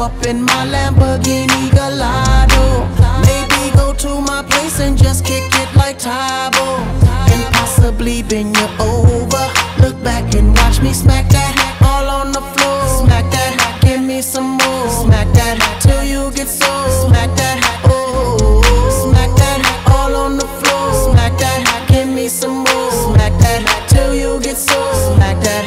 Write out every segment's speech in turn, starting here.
up in my Lamborghini Gallardo. Maybe go to my place and just kick it like Tae Bo, and possibly bend you over. Look back and watch me smack that all on the floor. Smack that, give me some more. Smack that till you get sore. Smack that, oh, smack that all on the floor. Smack that, give me some more. Smack that till you get sore. Smack that,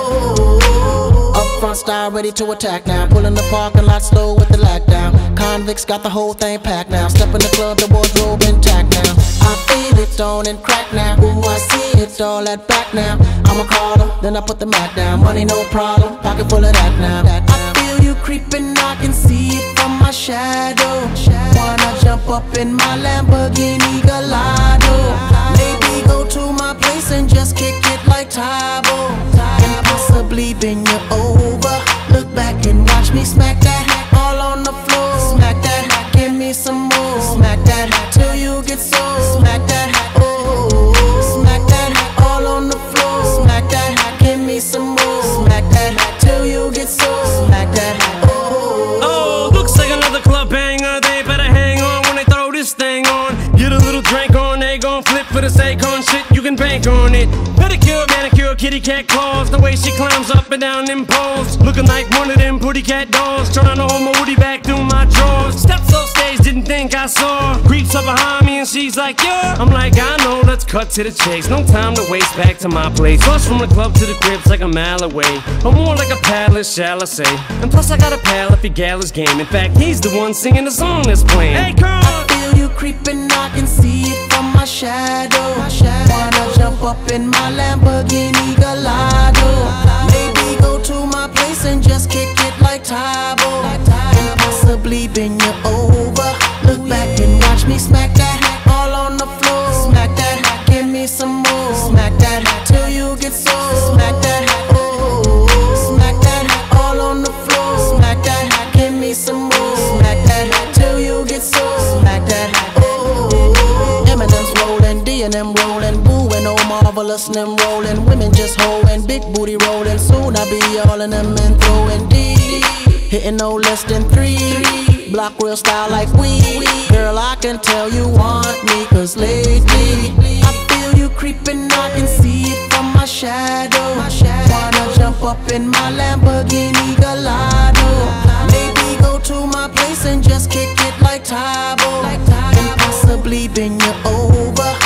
oh. Up front style, ready to attack now. Pulling the parking lot slow with the lockdown. Convicts got the whole thing packed now. Step in the club, the wardrobe intact now. I feel it on and crack now. Ooh, I see it all at back now. I'ma call her, then I put the Mac down. Money no problem, pocket full of that now. I feel you creeping, I can see it from my shadow. Wanna jump up in my Lamborghini Gallardo. Maybe go to my place and just kick it like Tae Bo, and possibly bend you over. Look back and watch me smack that all on the floor. Smack that, give me some more. Smack that till you get sore. Smack that, oh, smack that all on the floor. Smack that, give me some more. Smack that till you get sore. Smack that, oh. Oh, looks like another club banger. They better hang on when they throw this thing on. Get a little drink on, they gon' flip for the Akon shit. You can bank on it. Pedicure, manicure, kitty cat claws. The way she climbs up and down them poles, looking like one of them pretty cat dolls. Trying to hold my woody back through my drawers. Steps off stage, didn't think I saw. Creeps up behind me and she's like, yeah. I'm like, I know, let's cut to the chase. No time to waste, back to my place. Bus from the club to the crib's like a mile away, or more like a palace, shall I say. And plus I got a pal if your gal is game. In fact, he's the one singing the song that's playing. Hey, girl! I feel you creeping, I can see it from my shadow. Wanna jump up in my Lamborghini Gallardo. Maybe go to my place and just kick it like Tae Bo, and possibly bend you over. Look back and watch me smack that all on the floor. Smack that, give me some more. Smack that till you get sore. Smack that, oh, smack that all on the floor. Smack that, give me some more. Smack that till you get sore. Smack that, oh. Eminem's rolling, D and M rolling, Boo and oh marvelous and them rolling. Women just hoeing, big booty rolling. Soon I be all in them and throwing D, hitting no less than 3. Block real style like we. Girl, I can tell you want me, cause lately I feel you creeping, I can see it from my shadow. Wanna jump up in my Lamborghini Gallardo. Maybe go to my place and just kick it like Tae Bo, and possibly bend you over.